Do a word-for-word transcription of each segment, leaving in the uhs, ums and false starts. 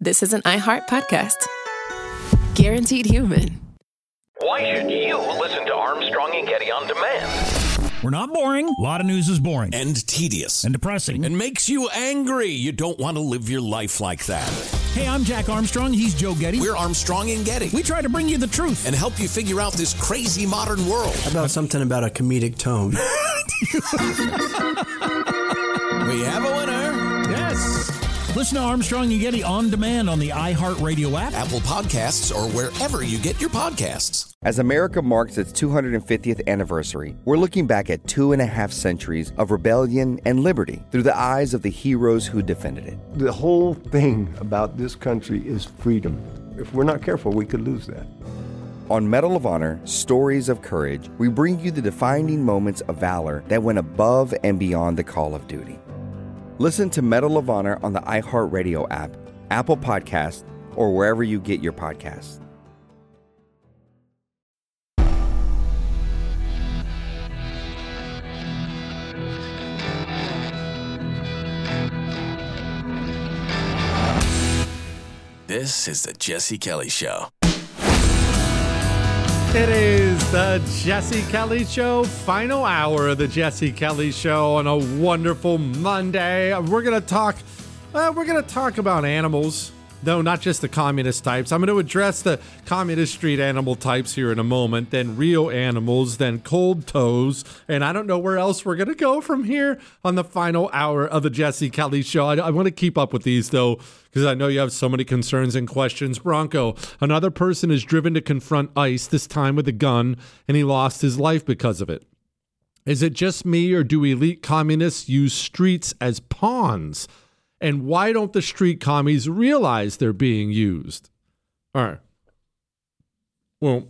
this is an iHeart podcast. Guaranteed human. Why should you listen to Armstrong and Getty on demand? We're not boring. A lot of news is boring. And tedious. And depressing. And makes you angry. You don't want to live your life like that. Hey, I'm Jack Armstrong. He's Joe Getty. We're Armstrong and Getty. We try to bring you the truth. And help you figure out this crazy modern world. How about something about a comedic tone? We have a winner. Yes. Listen to Armstrong and Getty on demand on the iHeartRadio app, Apple Podcasts, or wherever you get your podcasts. As America marks its two hundred fiftieth anniversary, we're looking back at two and a half centuries of rebellion and liberty through the eyes of the heroes who defended it. The whole thing about this country is freedom. If we're not careful, we could lose that. On Medal of Honor, Stories of Courage, we bring you the defining moments of valor that went above and beyond the call of duty. Listen to Medal of Honor on the iHeartRadio app, Apple Podcasts, or wherever you get your podcasts. This is the Jesse Kelly Show. It is the Jesse Kelly Show, final hour of the Jesse Kelly Show on a wonderful Monday. We're going to talk, uh, we're going to talk about animals. No, not just the communist types. I'm going to address the communist street animal types here in a moment, then real animals, then cold toes, and I don't know where else we're going to go from here on the final hour of the Jesse Kelly Show. I, I want to keep up with these, though, because I know you have so many concerns and questions. Bronco, another person is driven to confront ICE, this time with a gun, and he lost his life because of it. Is it just me, or do elite communists use streets as pawns? And why don't the street commies realize they're being used? All right. Well,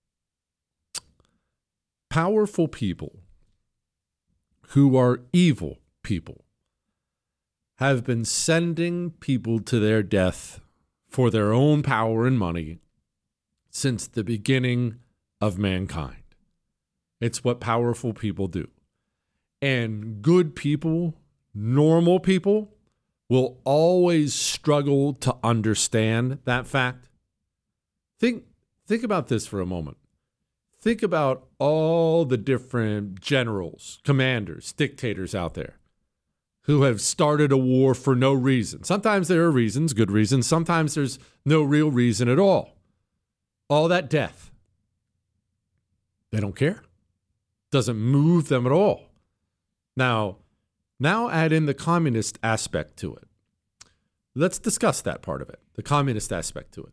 powerful people who are evil people have been sending people to their death for their own power and money since the beginning of mankind. It's what powerful people do. And good people, normal people, will always struggle to understand that fact. Think, think about this for a moment. Think about all the different generals, commanders, dictators out there who have started a war for no reason. Sometimes there are reasons, good reasons. Sometimes there's no real reason at all. All that death. They don't care. Doesn't move them at all. Now, Now add in the communist aspect to it. Let's discuss that part of it, the communist aspect to it.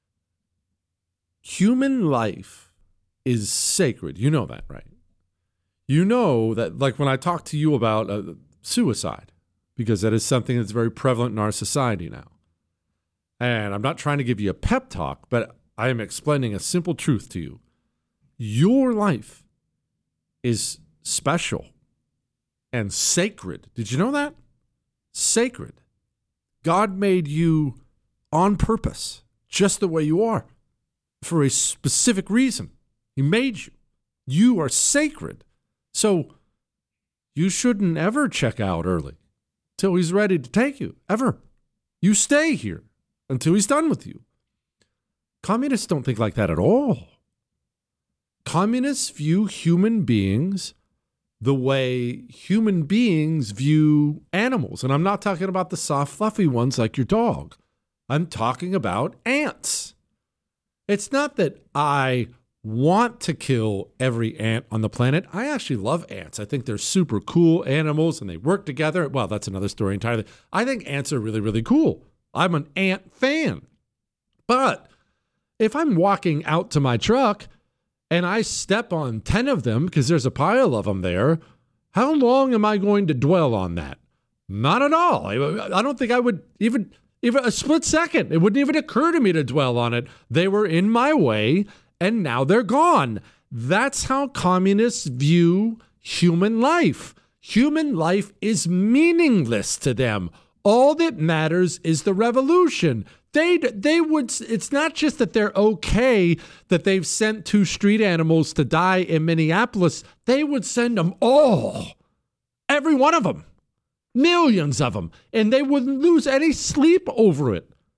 Human life is sacred. You know that, right? You know that, like when I talk to you about uh, suicide, because that is something that's very prevalent in our society now. And I'm not trying to give you a pep talk, but I am explaining a simple truth to you. Your life is special and sacred. Did you know that? Sacred. God made you on purpose, just the way you are, for a specific reason. He made you. You are sacred. So you shouldn't ever check out early till he's ready to take you, ever. You stay here until he's done with you. Communists don't think like that at all. Communists view human beings the way human beings view animals. And I'm not talking about the soft, fluffy ones like your dog. I'm talking about ants. It's not that I want to kill every ant on the planet. I actually love ants. I think they're super cool animals and they work together. Well, that's another story entirely. I think ants are really, really cool. I'm an ant fan. But if I'm walking out to my truck and I step on ten of them because there's a pile of them there, how long am I going to dwell on that? Not at all. I, I don't think I would even, even a split second. It wouldn't even occur to me to dwell on it. They were in my way and now they're gone. That's how communists view human life. Human life is meaningless to them. All that matters is the revolution. They they would. It's not just that they're okay that they've sent two street animals to die in Minneapolis. They would send them all, every one of them, millions of them, and they wouldn't lose any sleep over it.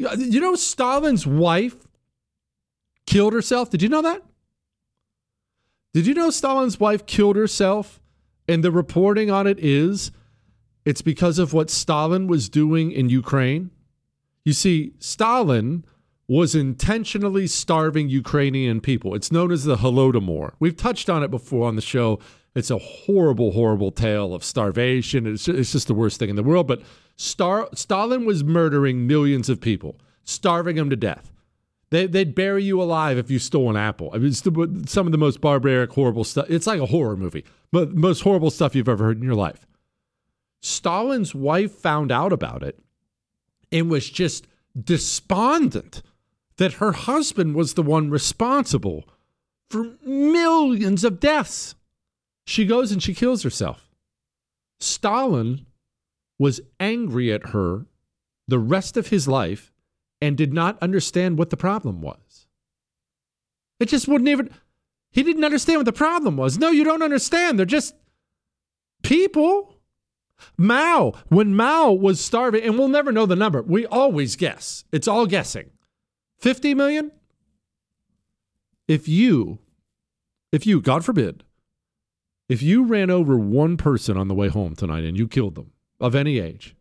You know, Stalin's wife killed herself. Did you know that? Did you know Stalin's wife killed herself? And the reporting on it is it's because of what Stalin was doing in Ukraine. You see, Stalin was intentionally starving Ukrainian people. It's known as the Holodomor. We've touched on it before on the show. It's a horrible, horrible tale of starvation. It's, it's just the worst thing in the world. But Star, Stalin was murdering millions of people, starving them to death. They, they'd bury you alive if you stole an apple. I mean, it's the, some of the most barbaric, horrible stuff. It's like a horror movie. But most horrible stuff you've ever heard in your life. Stalin's wife found out about it and was just despondent that her husband was the one responsible for millions of deaths. She goes and she kills herself. Stalin was angry at her the rest of his life and did not understand what the problem was. It just wouldn't even, he didn't understand what the problem was. No, you don't understand. They're just people. Mao, when Mao was starving, and we'll never know the number. We always guess. It's all guessing. fifty million? If you, if you, God forbid, if you ran over one person on the way home tonight and you killed them, of any age,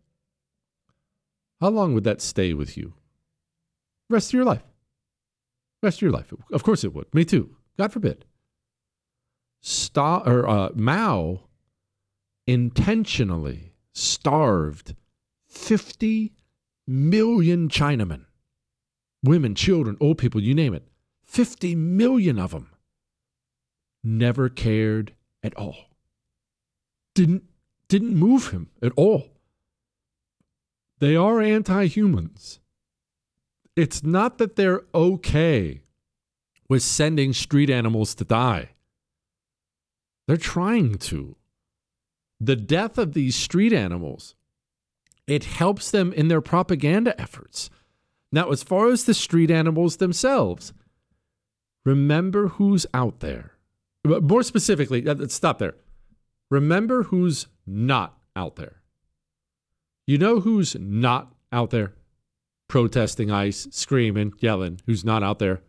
how long would that stay with you? Rest of your life. Rest of your life. Of course it would. Me too. God forbid. Sta- or, uh, Mao intentionally starved fifty million Chinamen. Women, children, old people, you name it. fifty million of them. Never cared at all. Didn't, didn't move him at all. They are anti-humans. It's not that they're okay with sending street animals to die. They're trying to. The death of these street animals, it helps them in their propaganda efforts. Now, as far as the street animals themselves, remember who's out there. More specifically, let's stop there. Remember who's not out there. You know who's not out there? Protesting ICE, screaming, yelling. Who's not out there?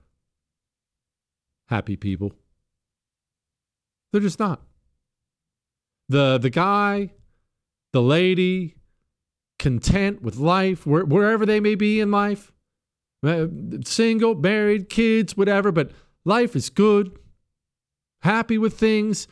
Happy people. They're just not. The the guy, the lady, content with life, where, wherever they may be in life, uh, single, married, kids, whatever, but life is good, happy with things.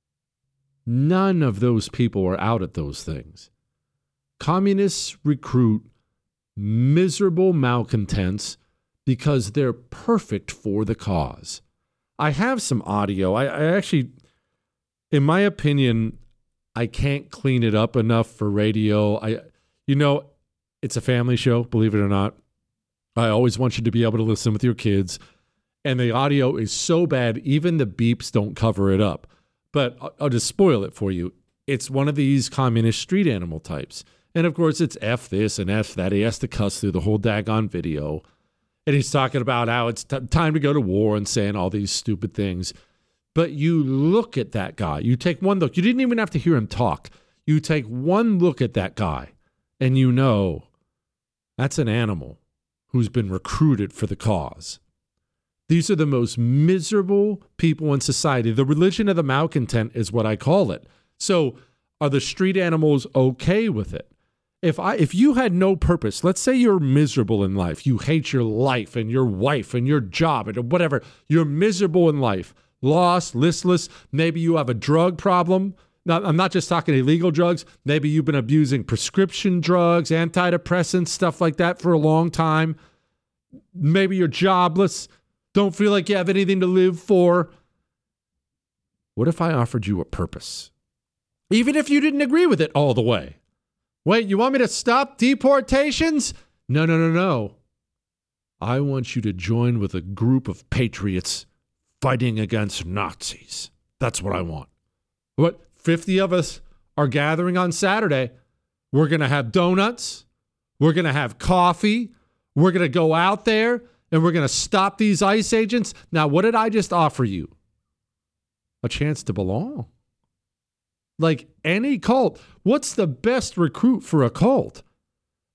None of those people are out at those things. Communists recruit miserable malcontents because they're perfect for the cause. I have some audio. I, I actually, in my opinion, I can't clean it up enough for radio. I, you know, it's a family show, believe it or not. I always want you to be able to listen with your kids. And the audio is so bad, even the beeps don't cover it up. But I'll, I'll just spoil it for you. It's one of these communist street animal types. And of course, it's F this and F that. He has to cuss through the whole daggone video. And he's talking about how it's t- time to go to war and saying all these stupid things. But you look at that guy. You take one look. You didn't even have to hear him talk. You take one look at that guy, and you know that's an animal who's been recruited for the cause. These are the most miserable people in society. The religion of the malcontent is what I call it. So are the street animals okay with it? If I, if you had no purpose, let's say you're miserable in life, you hate your life and your wife and your job and whatever, you're miserable in life, lost, listless, maybe you have a drug problem. Now, I'm not just talking illegal drugs. Maybe you've been abusing prescription drugs, antidepressants, stuff like that for a long time. Maybe you're jobless, don't feel like you have anything to live for. What if I offered you a purpose? Even if you didn't agree with it all the way. Wait, you want me to stop deportations? No, no, no, no. I want you to join with a group of patriots fighting against Nazis. That's what I want. What, fifty of us are gathering on Saturday. We're going to have donuts. We're going to have coffee. We're going to go out there and we're going to stop these ICE agents. Now, what did I just offer you? A chance to belong. Like any cult, what's the best recruit for a cult?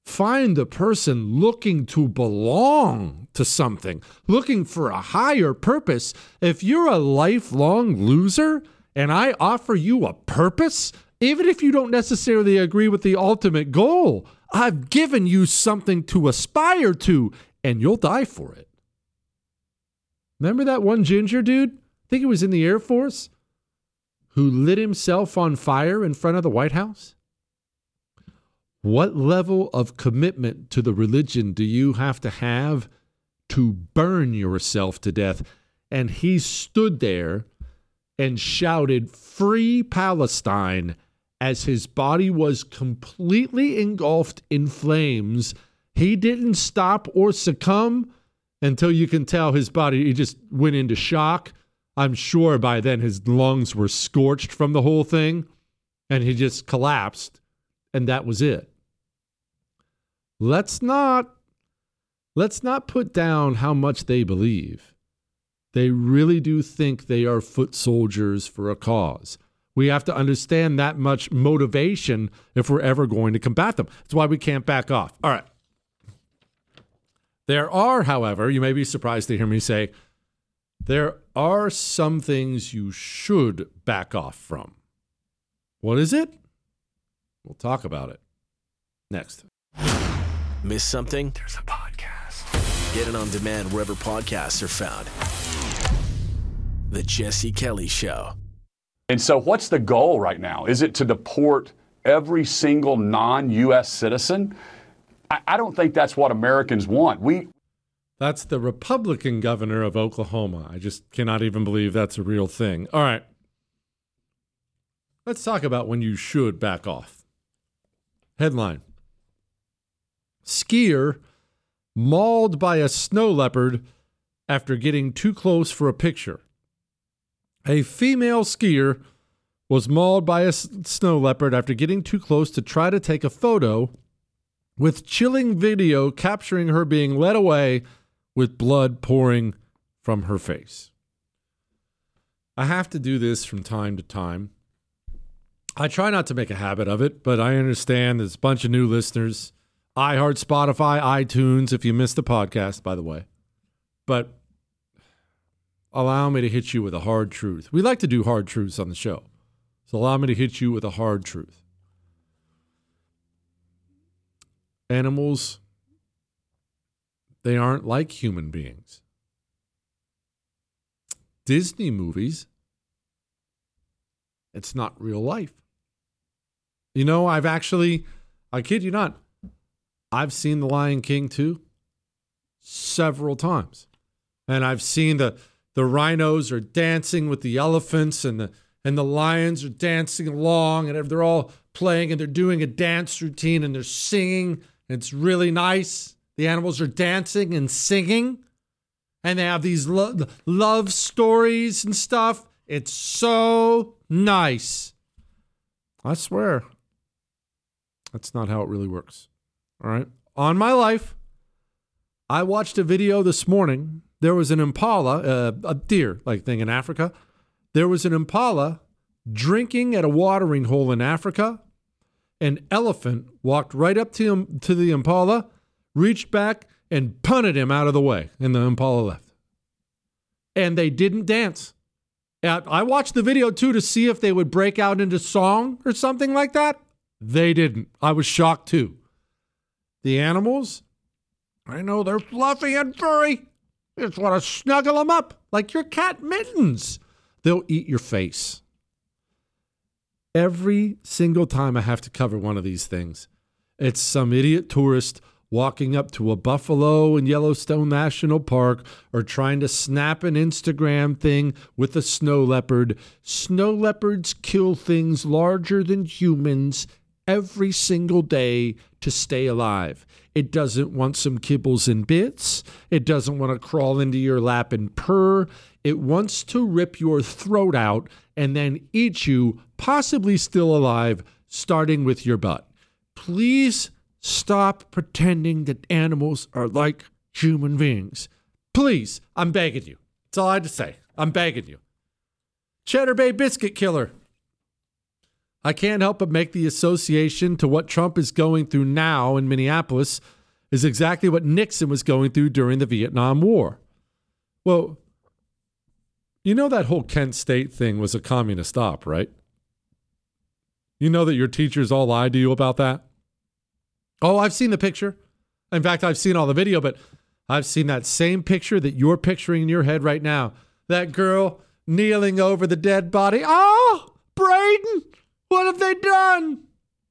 Find the person looking to belong to something, looking for a higher purpose. If you're a lifelong loser and I offer you a purpose, even if you don't necessarily agree with the ultimate goal, I've given you something to aspire to, and you'll die for it. Remember that one ginger dude? I think he was in the Air Force, who lit himself on fire in front of the White House? What level of commitment to the religion do you have to have to burn yourself to death? And he stood there and shouted, "Free Palestine," as his body was completely engulfed in flames. He didn't stop or succumb until you can tell his body, he just went into shock. I'm sure by then his lungs were scorched from the whole thing, and he just collapsed, and that was it. Let's not, let's not put down how much they believe. They really do think they are foot soldiers for a cause. We have to understand that much motivation if we're ever going to combat them. That's why we can't back off. All right. There are, however, you may be surprised to hear me say, there are some things you should back off from. What is it? We'll talk about it next. Miss something? There's a podcast. Get it on demand wherever podcasts are found. The Jesse Kelly Show. And so what's the goal right now? Is it to deport every single non-U S citizen? I, I don't think that's what Americans want. We That's the Republican governor of Oklahoma. I just cannot even believe that's a real thing. All right. Let's talk about when you should back off. Headline: Skier mauled by a snow leopard after getting too close for a picture. A female skier was mauled by a s- snow leopard after getting too close to try to take a photo, with chilling video capturing her being led away with blood pouring from her face. I have to do this from time to time. I try not to make a habit of it, but I understand there's a bunch of new listeners. iHeart, Spotify, iTunes, if you missed the podcast, by the way. But allow me to hit you with a hard truth. We like to do hard truths on the show. So allow me to hit you with a hard truth. Animals, they aren't like human beings. Disney movies, it's not real life. You know, I've actually, I kid you not, I've seen The Lion King too several times. And I've seen the the rhinos are dancing with the elephants, and the and the lions are dancing along, and they're all playing, and they're doing a dance routine, and they're singing. And it's really nice. The animals are dancing and singing, and they have these lo- love stories and stuff. It's so nice. I swear, that's not how it really works. All right. On my life, I watched a video this morning. There was an impala, uh, a deer like thing in Africa. There was an impala drinking at a watering hole in Africa. An elephant walked right up to him, to the impala, reached back and punted him out of the way, and the impala left. And they didn't dance. I watched the video too to see if they would break out into song or something like that. They didn't. I was shocked too. The animals, I know they're fluffy and furry. You just want to snuggle them up like your cat Mittens. They'll eat your face. Every single time I have to cover one of these things, it's some idiot tourist walking up to a buffalo in Yellowstone National Park or trying to snap an Instagram thing with a snow leopard. Snow leopards kill things larger than humans every single day to stay alive. It doesn't want some kibbles and bits. It doesn't want to crawl into your lap and purr. It wants to rip your throat out and then eat you, possibly still alive, starting with your butt. Please stop pretending that animals are like human beings. Please, I'm begging you. That's all I had to say. I'm begging you. Cheddar Bay Biscuit Killer. I can't help but make the association to what Trump is going through now in Minneapolis is exactly what Nixon was going through during the Vietnam War. Well, you know that whole Kent State thing was a communist op, right? You know that your teachers all lied to you about that? Oh, I've seen the picture. In fact, I've seen all the video, but I've seen that same picture that you're picturing in your head right now. That girl kneeling over the dead body. Oh, Braden, what have they done?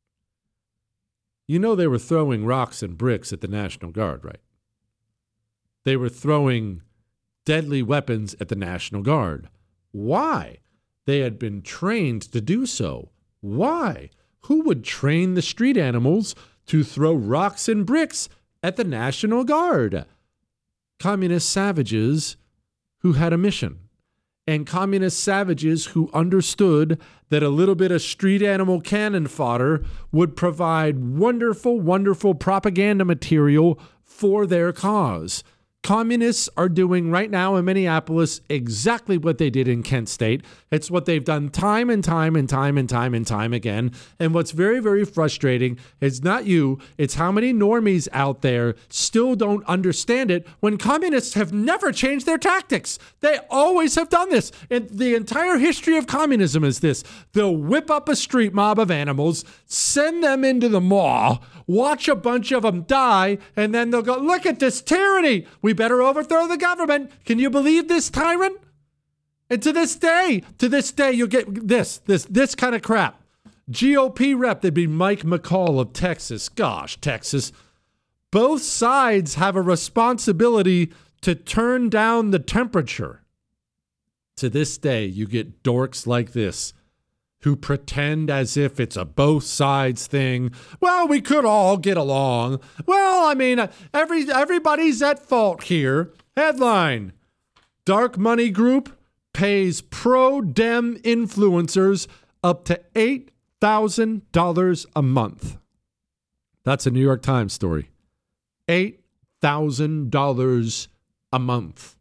You know they were throwing rocks and bricks at the National Guard, right? They were throwing deadly weapons at the National Guard. Why? They had been trained to do so. Why? Who would train the street animals to throw rocks and bricks at the National Guard? Communist savages who had a mission. And communist savages who understood that a little bit of street animal cannon fodder would provide wonderful, wonderful propaganda material for their cause. Communists are doing right now in Minneapolis exactly what they did in Kent State. It's what they've done time and time and time and time and time again. And what's very, very frustrating is not you, it's how many normies out there still don't understand it when communists have never changed their tactics. They always have done this. And the entire history of communism is this. They'll whip up a street mob of animals, send them into the maw, watch a bunch of them die, and then they'll go, look at this tyranny. We better overthrow the government. Can you believe this tyrant? And to this day, to this day, you'll get this, this, this kind of crap. G O P rep, they'd be Mike McCall of Texas. Gosh, Texas. Both sides have a responsibility to turn down the temperature. To this day, you get dorks like this who pretend as if it's a both sides thing. Well, we could all get along. Well, I mean, every everybody's at fault here. Headline: Dark Money Group pays pro-Dem influencers up to eight thousand dollars a month. That's a New York Times story. eight thousand dollars a month.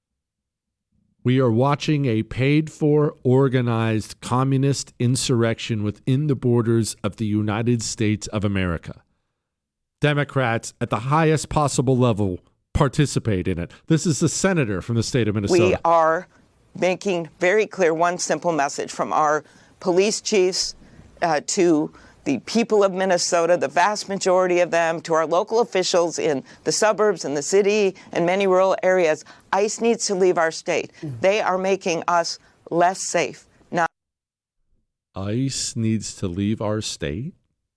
We are watching a paid-for, organized communist insurrection within the borders of the United States of America. Democrats at the highest possible level participate in it. This is the senator from the state of Minnesota. We are making very clear one simple message from our police chiefs uh, to the people of Minnesota, the vast majority of them, to our local officials in the suburbs and the city and many rural areas. ICE needs to leave our state. They are making us less safe. Now, ICE needs to leave our state?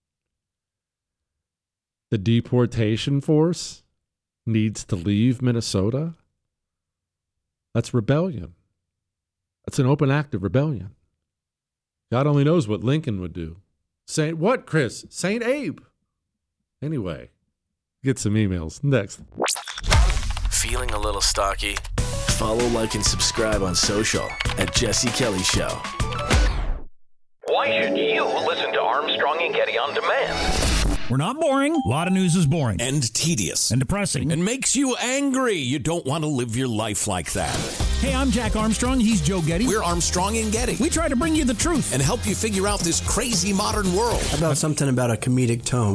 The deportation force needs to leave Minnesota? That's rebellion. That's an open act of rebellion. God only knows what Lincoln would do. Saint what, Chris? Saint Abe. Anyway, get some emails. Next. Feeling a little stocky? Follow, like, and subscribe on social at Jesse Kelly Show. Why should you listen to Armstrong and Getty on demand? We're not boring. A lot of news is boring. And tedious. And depressing. And makes you angry. You don't want to live your life like that. Hey, I'm Jack Armstrong. He's Joe Getty. We're Armstrong and Getty. We try to bring you the truth. And help you figure out this crazy modern world. How about something about a comedic tone?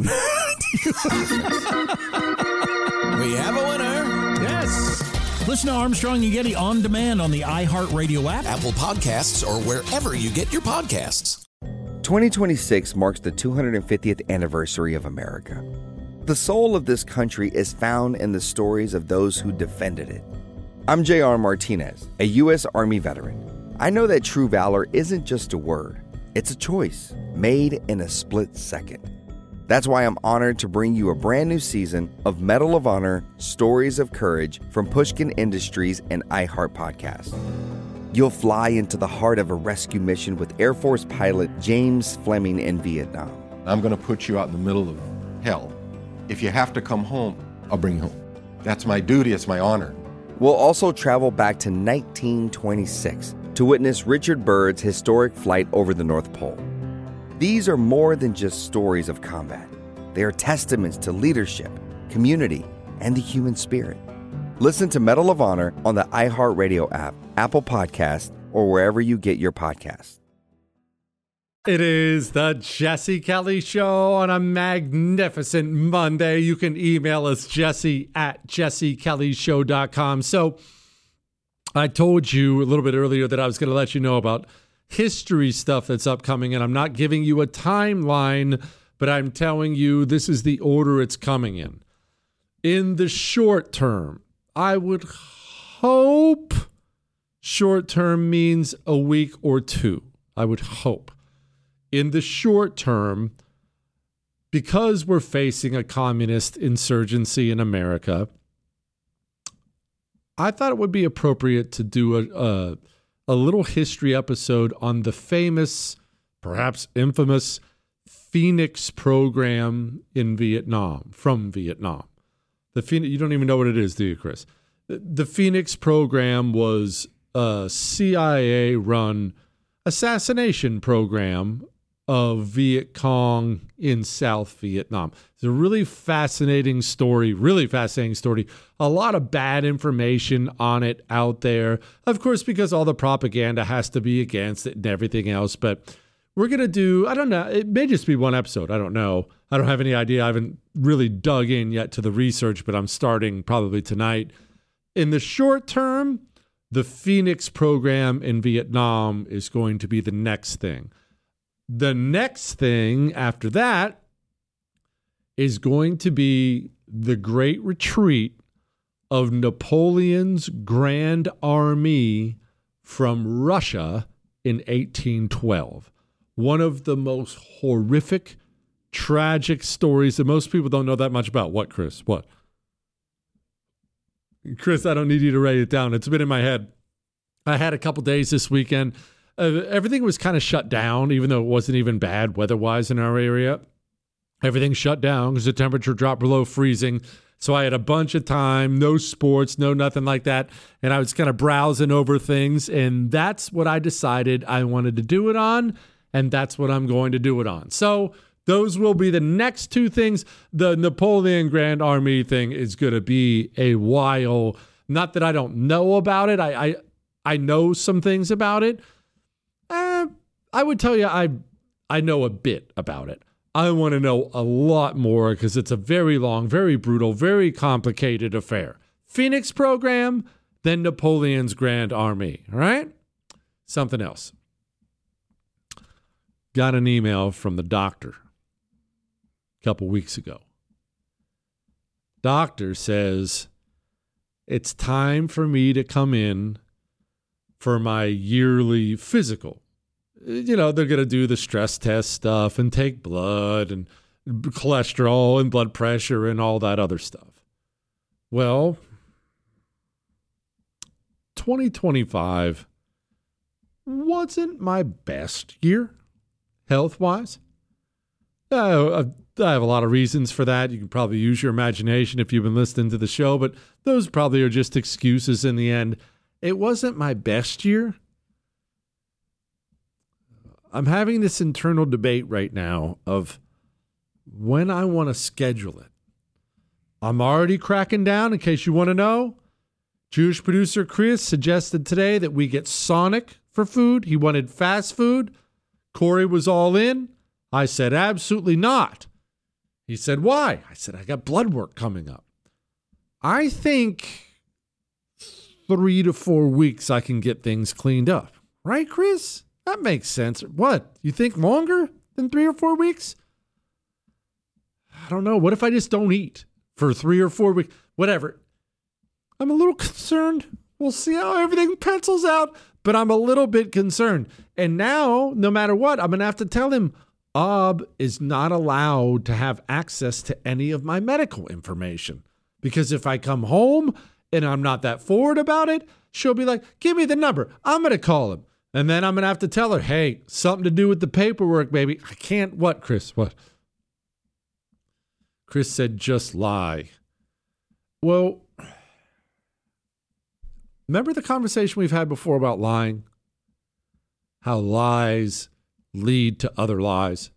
We have a winner. Yes. Listen to Armstrong and Getty on demand on the iHeartRadio app, Apple Podcasts, or wherever you get your podcasts. twenty twenty-six marks the two hundred fiftieth anniversary of America. The soul of this country is found in the stories of those who defended it. I'm J R Martinez, a U S Army veteran. I know that true valor isn't just a word. It's a choice made in a split second. That's why I'm honored to bring you a brand new season of Medal of Honor Stories of Courage from Pushkin Industries and iHeart Podcast. You'll fly into the heart of a rescue mission with Air Force pilot James Fleming in Vietnam. I'm going to put you out in the middle of hell. If you have to come home, I'll bring you home. That's my duty. It's my honor. We'll also travel back to nineteen twenty-six to witness Richard Byrd's historic flight over the North Pole. These are more than just stories of combat. They are testaments to leadership, community, and the human spirit. Listen to Medal of Honor on the iHeartRadio app, Apple Podcast, or wherever you get your podcasts. It is the Jesse Kelly Show on a magnificent Monday. You can email us, Jesse at jesse kelly show dot com. So I told you a little bit earlier that I was going to let you know about history stuff that's upcoming, and I'm not giving you a timeline, but I'm telling you this is the order it's coming in. In the short term, I would hope short term means a week or two. I would hope. In the short term, because we're facing a communist insurgency in America, I thought it would be appropriate to do a, a, a little history episode on the famous, perhaps infamous, Phoenix program in Vietnam, from Vietnam. The Phoenix, you don't even know what it is, do you, Chris? The, the Phoenix program was a C I A-run assassination program of Viet Cong in South Vietnam. It's a really fascinating story, really fascinating story. A lot of bad information on it out there. Of course, because all the propaganda has to be against it and everything else. But we're going to do, I don't know, it may just be one episode. I don't know. I don't have any idea. I haven't really dug in yet to the research, but I'm starting probably tonight. In the short term, the Phoenix program in Vietnam is going to be the next thing. The next thing after that is going to be the Great Retreat of Napoleon's Grand Army from Russia in eighteen twelve. One of the most horrific, tragic stories that most people don't know that much about. What, Chris? What? Chris, I don't need you to write it down. It's been in my head. I had a couple days this weekend. Uh, everything was kind of shut down, even though it wasn't even bad weather-wise in our area. Everything shut down because the temperature dropped below freezing. So I had a bunch of time, no sports, no nothing like that. And I was kind of browsing over things. And that's what I decided I wanted to do it on. And that's what I'm going to do it on. So those will be the next two things. The Napoleon Grand Army thing is going to be a while. Not that I don't know about it. I I, I know some things about it. Uh, I would tell you I I know a bit about it. I want to know a lot more because it's a very long, very brutal, very complicated affair. Phoenix program, then Napoleon's Grand Army. All right? Something else. Got an email from the doctor a couple weeks ago. Doctor says, it's time for me to come in for my yearly physical. You know, they're going to do the stress test stuff and take blood and cholesterol and blood pressure and all that other stuff. Well, twenty twenty-five wasn't my best year, health-wise. Uh, I have a lot of reasons for that. You can probably use your imagination if you've been listening to the show, but those probably are just excuses in the end. It wasn't my best year. I'm having this internal debate right now of when I want to schedule it. I'm already cracking down, in case you want to know. Jewish producer Chris suggested today that we get Sonic for food. He wanted fast food. Corey was all in. I said, absolutely not. He said, why? I said, I got blood work coming up. I think three to four weeks I can get things cleaned up. Right, Chris? That makes sense. What? You think longer than three or four weeks? I don't know. What if I just don't eat for three or four weeks? Whatever. I'm a little concerned. We'll see how everything pencils out, but I'm a little bit concerned. And now, no matter what, I'm going to have to tell him, Ob is not allowed to have access to any of my medical information. Because if I come home and I'm not that forward about it, she'll be like, give me the number. I'm going to call him. And then I'm going to have to tell her, hey, something to do with the paperwork, baby. I can't. What, Chris? What? Chris said, just lie. Well, remember the conversation we've had before about lying? How lies lead to other lies.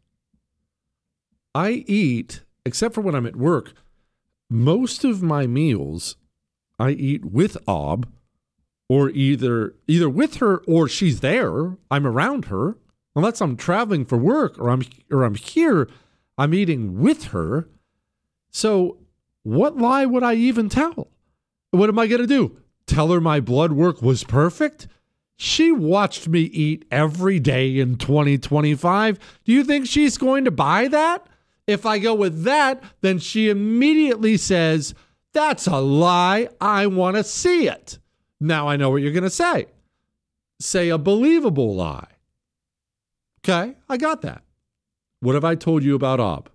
I eat, except for when I'm at work, most of my meals I eat with Ob, or either either with her or she's there. I'm around her. Unless I'm traveling for work or I'm or I'm here, I'm eating with her. So what lie would I even tell? What am I going to do? Tell her my blood work was perfect? She watched me eat every day in twenty twenty-five. Do you think she's going to buy that? If I go with that, then she immediately says, that's a lie. I want to see it. Now I know what you're going to say. Say a believable lie. Okay, I got that. What have I told you about Ob?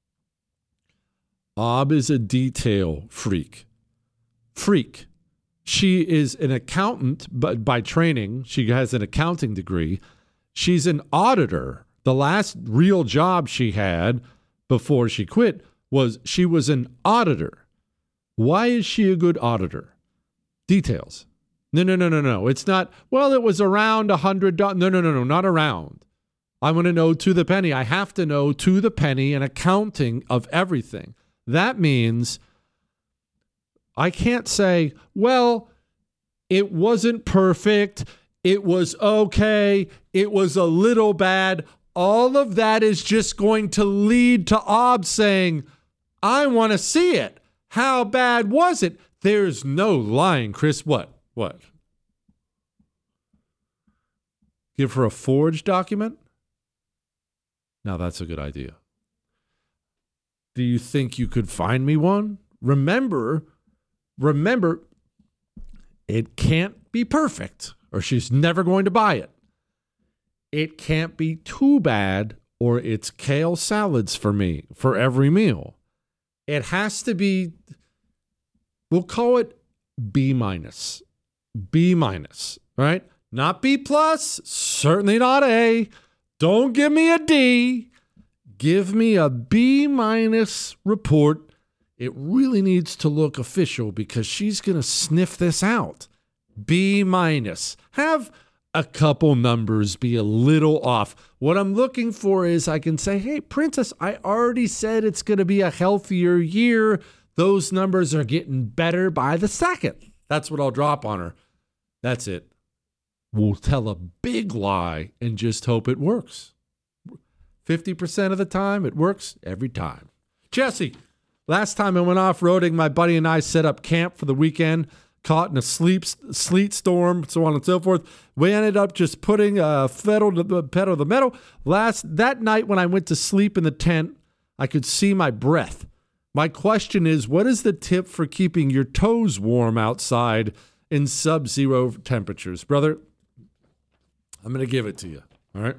Ob is a detail freak. Freak. She is an accountant, but by training, she has an accounting degree. She's an auditor. The last real job she had before she quit was she was an auditor. Why is she a good auditor? Details. No, no, no, no, no. It's not, well, it was around one hundred dollars. No, no, no, no, not around. I want to know to the penny. I have to know to the penny an accounting of everything. That means I can't say, well, it wasn't perfect. It was okay. It was a little bad. All of that is just going to lead to Ob saying, I want to see it. How bad was it? There's no lying, Chris. What? What? Give her a forged document? Now that's a good idea. Do you think you could find me one? Remember, remember, it can't be perfect or she's never going to buy it. It can't be too bad or it's kale salads for me for every meal. It has to be, we'll call it B minus. B minus, right? Not B plus, certainly not A. Don't give me a D. Give me a B minus report. It really needs to look official because she's going to sniff this out. B minus. Have a couple numbers be a little off. What I'm looking for is I can say, hey, Princess, I already said it's going to be a healthier year. Those numbers are getting better by the second. That's what I'll drop on her. That's it. We'll tell a big lie and just hope it works. fifty percent of the time, it works every time. Jesse, last time I went off-roading, my buddy and I set up camp for the weekend, caught in a sleep, sleet storm, so on and so forth. We ended up just putting a pedal to the pedal to the metal. Last, that night when I went to sleep in the tent, I could see my breath. My question is, what is the tip for keeping your toes warm outside in sub-zero temperatures? Brother, I'm going to give it to you, all right?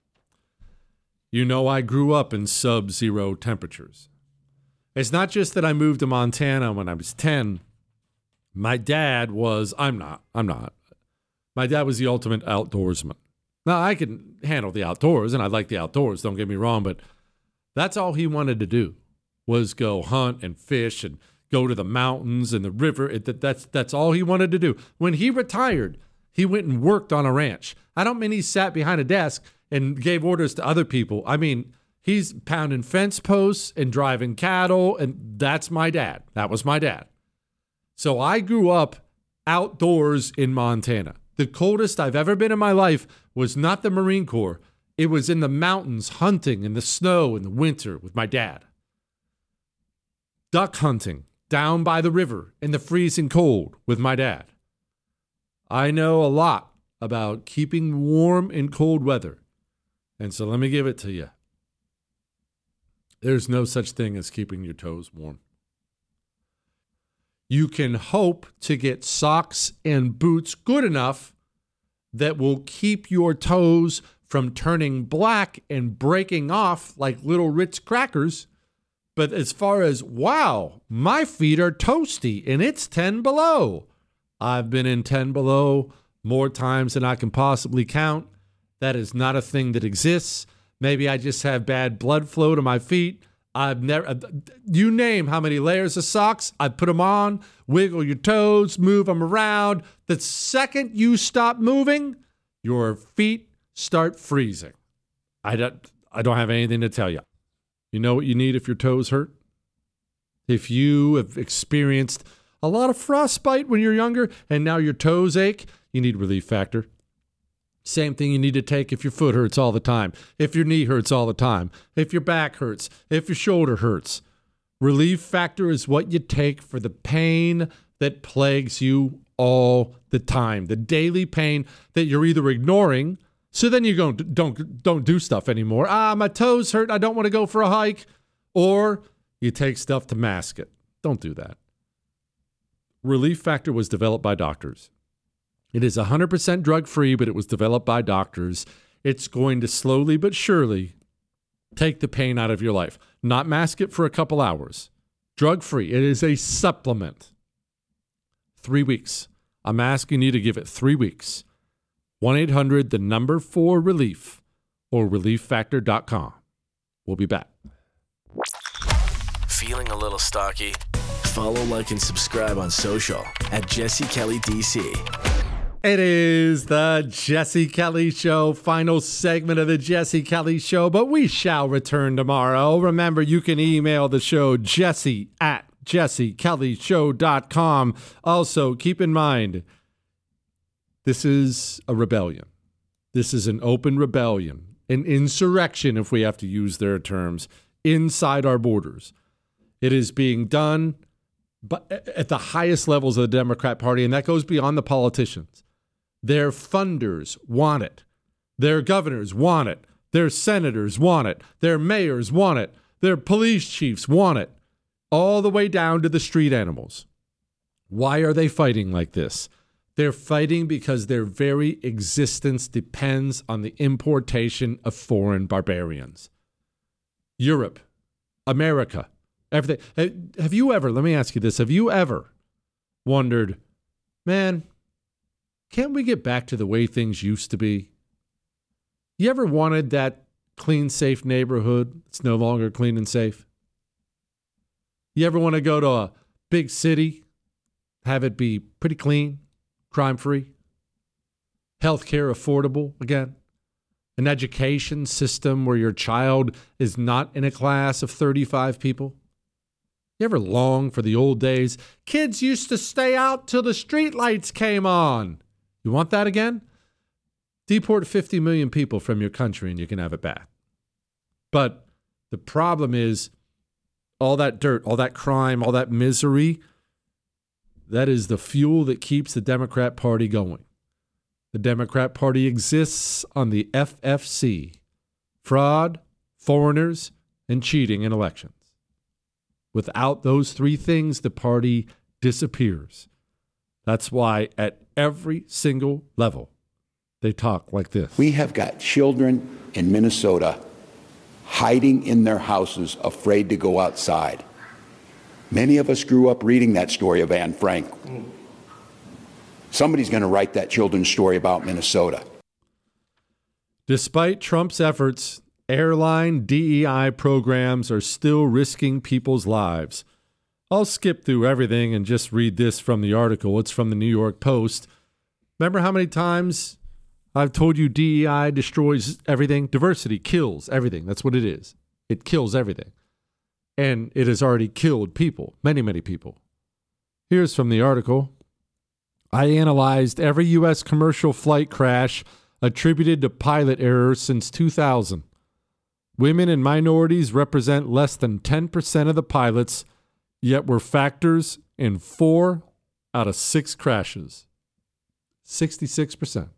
You know I grew up in sub-zero temperatures. It's not just that I moved to Montana when I was ten. My dad was, I'm not, I'm not. My dad was the ultimate outdoorsman. Now, I can handle the outdoors, and I like the outdoors, don't get me wrong, but that's all he wanted to do was go hunt and fish and go to the mountains and the river. It, that's, that's all he wanted to do. When he retired, he went and worked on a ranch. I don't mean he sat behind a desk and gave orders to other people. I mean, he's pounding fence posts and driving cattle, and that's my dad. That was my dad. So I grew up outdoors in Montana. The coldest I've ever been in my life was not the Marine Corps. It was in the mountains hunting in the snow in the winter with my dad. Duck hunting down by the river in the freezing cold with my dad. I know a lot about keeping warm in cold weather. And so let me give it to you. There's no such thing as keeping your toes warm. You can hope to get socks and boots good enough that will keep your toes from turning black and breaking off like little Ritz crackers. But as far as, wow, my feet are toasty and it's ten below. I've been in ten below more times than I can possibly count. That is not a thing that exists. Maybe I just have bad blood flow to my feet. I've never, you name how many layers of socks, I put them on, wiggle your toes, move them around. The second you stop moving, your feet start freezing. I don't, I don't have anything to tell you. You know what you need if your toes hurt? If you have experienced a lot of frostbite when you're younger and now your toes ache, you need Relief Factor. Same thing you need to take if your foot hurts all the time, if your knee hurts all the time, if your back hurts, if your shoulder hurts. Relief Factor is what you take for the pain that plagues you all the time, the daily pain that you're either ignoring, so then you go, don't, don't do stuff anymore. Ah, my toes hurt, I don't want to go for a hike. Or you take stuff to mask it. Don't do that. Relief Factor was developed by doctors. It is one hundred percent drug-free, but it was developed by doctors. It's going to slowly but surely take the pain out of your life. Not mask it for a couple hours. Drug-free. It is a supplement. Three weeks. I'm asking you to give it three weeks. one eight hundred, the number four relief, or relief factor dot com. We'll be back. Feeling a little stocky? Follow, like, and subscribe on social at Jesse Kelly D C. It is the Jesse Kelly Show, final segment of the Jesse Kelly Show, but we shall return tomorrow. Remember, you can email the show, jesse at jesse kelly show dot com. Also, keep in mind, this is a rebellion. This is an open rebellion, an insurrection, if we have to use their terms, inside our borders. It is being done but at the highest levels of the Democrat Party, and that goes beyond the politicians. Their funders want it. Their governors want it. Their senators want it. Their mayors want it. Their police chiefs want it. All the way down to the street animals. Why are they fighting like this? They're fighting because their very existence depends on the importation of foreign barbarians. Europe, America, everything. Have you ever, let me ask you this, have you ever wondered, man, can't we get back to the way things used to be? You ever wanted that clean, safe neighborhood that's no longer clean and safe? You ever want to go to a big city, have it be pretty clean, crime-free, healthcare affordable again, an education system where your child is not in a class of thirty-five people? You ever long for the old days? Kids used to stay out till the streetlights came on. You want that again? Deport fifty million people from your country and you can have it back. But the problem is all that dirt, all that crime, all that misery, that is the fuel that keeps the Democrat Party going. The Democrat Party exists on the F F C, fraud, foreigners, and cheating in elections. Without those three things, the party disappears. That's why at every single level, they talk like this. We have got children in Minnesota hiding in their houses, afraid to go outside. Many of us grew up reading that story of Anne Frank. Somebody's going to write that children's story about Minnesota. Despite Trump's efforts, airline D E I programs are still risking people's lives. I'll skip through everything and just read this from the article. It's from the New York Post. Remember how many times I've told you D E I destroys everything? Diversity kills everything. That's what it is. It kills everything. And it has already killed people, many, many people. Here's from the article. I analyzed every U S commercial flight crash attributed to pilot errors since two thousand. Women and minorities represent less than ten percent of the pilots, yet were factors in four out of six crashes. sixty-six percent.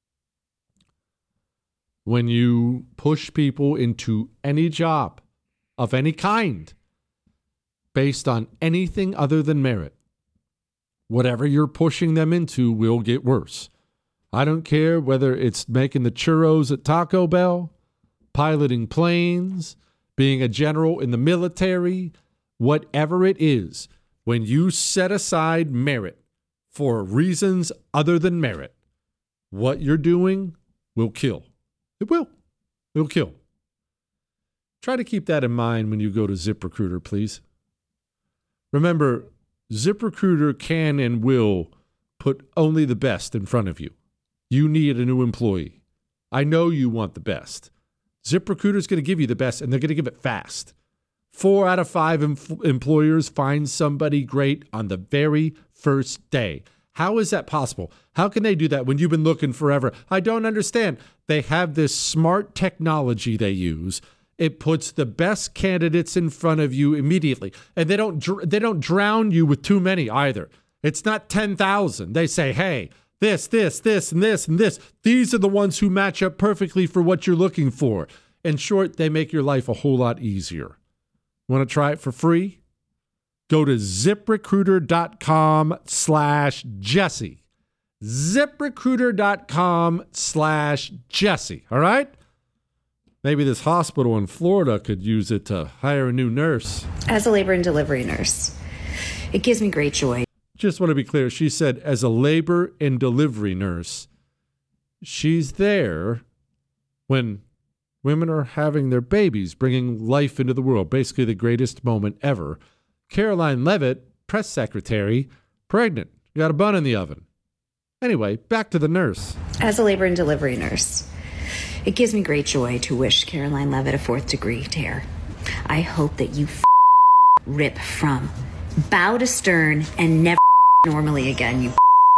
When you push people into any job of any kind based on anything other than merit, whatever you're pushing them into will get worse. I don't care whether it's making the churros at Taco Bell, piloting planes, being a general in the military, whatever it is, when you set aside merit for reasons other than merit, what you're doing will kill. It will. It will kill. Try to keep that in mind when you go to ZipRecruiter, please. Remember, ZipRecruiter can and will put only the best in front of you. You need a new employee. I know you want the best. ZipRecruiter is going to give you the best, and they're going to give it fast. Four out of five em- employers find somebody great on the very first day. How is that possible? How can they do that when you've been looking forever? I don't understand. They have this smart technology they use. It puts the best candidates in front of you immediately. And they don't they don't drown you with too many either. It's not ten thousand. They say, hey, this, this, this, and this, and this. These are the ones who match up perfectly for what you're looking for. In short, they make your life a whole lot easier. Want to try it for free? Go to ZipRecruiter.com slash Jesse. ZipRecruiter.com slash Jesse. All right? Maybe this hospital in Florida could use it to hire a new nurse. As a labor and delivery nurse, it gives me great joy. Just want to be clear. She said, as a labor and delivery nurse, she's there when women are having their babies, bringing life into the world. Basically the greatest moment ever. Caroline Levitt, press secretary, pregnant. Got a bun in the oven. Anyway, back to the nurse. As a labor and delivery nurse, it gives me great joy to wish Caroline Levitt a fourth degree tear. I hope that you f- rip from bow to stern and never normally again, you f-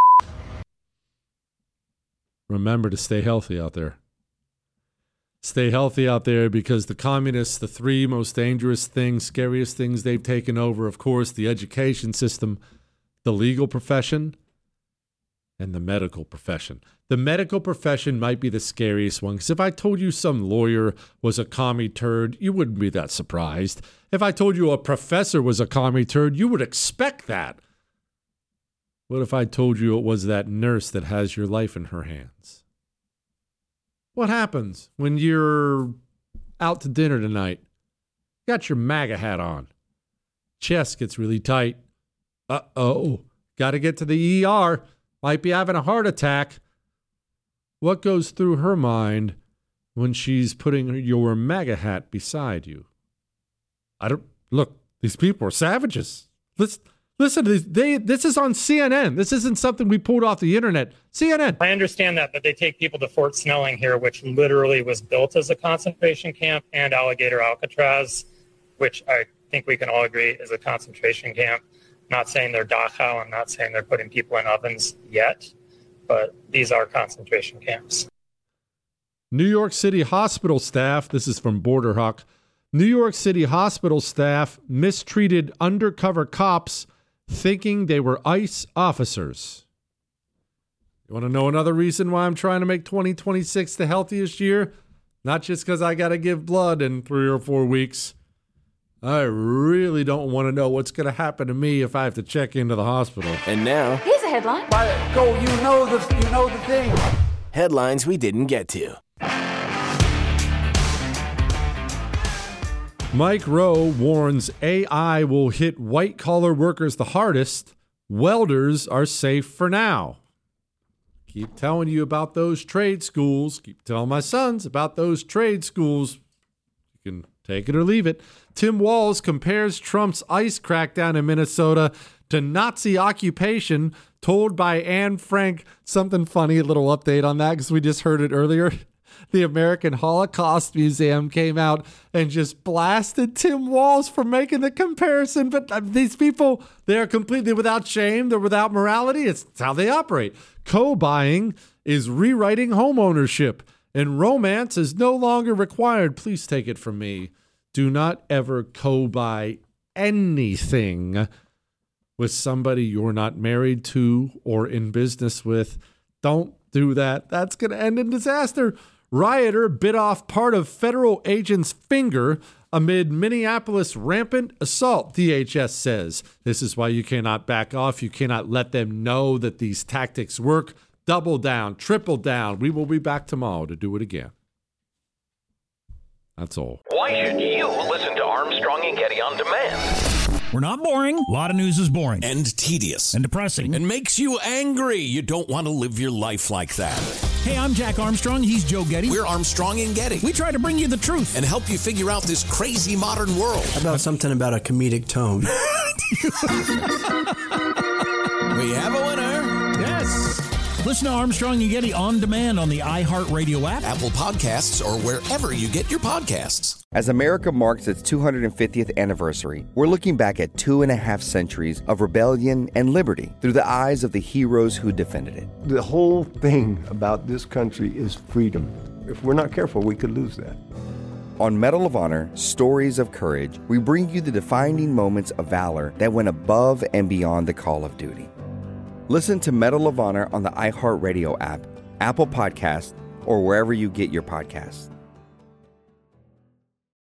Remember to stay healthy out there. Stay healthy out there, because the communists, the three most dangerous things, scariest things they've taken over, of course, the education system, the legal profession, and the medical profession. The medical profession might be the scariest one, because if I told you some lawyer was a commie turd, you wouldn't be that surprised. If I told you a professor was a commie turd, you would expect that. What if I told you it was that nurse that has your life in her hands? What happens when you're out to dinner tonight? Got your MAGA hat on. Chest gets really tight. Uh-oh. Got to get to the E R. Might be having a heart attack. What goes through her mind when she's putting your MAGA hat beside you? I don't... Look, these people are savages. Listen, listen to these. They, this is on C N N. This isn't something we pulled off the internet. C N N. I understand that, but they take people to Fort Snelling here, which literally was built as a concentration camp, and Alligator Alcatraz, which I think we can all agree is a concentration camp. Not saying they're Dachau. I'm not saying they're putting people in ovens yet, but these are concentration camps. New York City hospital staff, this is from Border Hawk, New York City hospital staff mistreated undercover cops thinking they were ICE officers. You want to know another reason why I'm trying to make twenty twenty-six the healthiest year? Not just because I got to give blood in three or four weeks. I really don't want to know what's going to happen to me if I have to check into the hospital. And now, here's a headline. Go, you know the, you know the thing. Headlines we didn't get to. Mike Rowe warns A I will hit white-collar workers the hardest. Welders are safe for now. Keep telling you about those trade schools. Keep telling my sons about those trade schools. You can take it or leave it. Tim Walz compares Trump's ICE crackdown in Minnesota to Nazi occupation, told by Anne Frank. Something funny, a little update on that because we just heard it earlier. The American Holocaust Museum came out and just blasted Tim Walz for making the comparison. But these people, they are completely without shame. They're without morality. It's how they operate. Co-buying is rewriting home ownership, and romance is no longer required. Please take it from me. Do not ever co-buy anything with somebody you're not married to or in business with. Don't do that. That's going to end in disaster. Rioter bit off part of federal agent's finger amid Minneapolis rampant assault, D H S says. This is why you cannot back off. You cannot let them know that these tactics work. Double down, triple down. We will be back tomorrow to do it again. That's all. Why should you listen to Armstrong and Getty on demand? We're not boring. A lot of news is boring. And tedious. And depressing. And makes you angry. You don't want to live your life like that. Hey, I'm Jack Armstrong. He's Joe Getty. We're Armstrong and Getty. We try to bring you the truth. And help you figure out this crazy modern world. How about something about a comedic tone? We have a winner. Yes. Listen to Armstrong and Getty on demand on the iHeartRadio app, Apple Podcasts, or wherever you get your podcasts. As America marks its two hundred fiftieth anniversary, we're looking back at two and a half centuries of rebellion and liberty through the eyes of the heroes who defended it. The whole thing about this country is freedom. If we're not careful, we could lose that. On Medal of Honor, Stories of Courage, we bring you the defining moments of valor that went above and beyond the call of duty. Listen to Medal of Honor on the iHeartRadio app, Apple Podcasts, or wherever you get your podcasts.